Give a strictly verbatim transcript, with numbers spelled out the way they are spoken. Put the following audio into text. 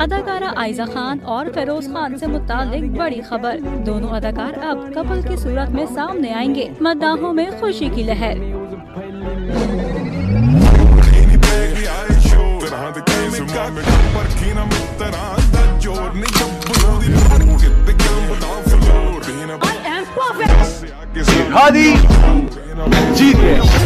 अदाकारा आयजा खान और फेरोज खान से मुतालिक बड़ी खबर। दोनों अदाकार अब कपल की सूरत में सामने आएंगे। मद्दाहों में खुशी की लहर। हादी जीत गए।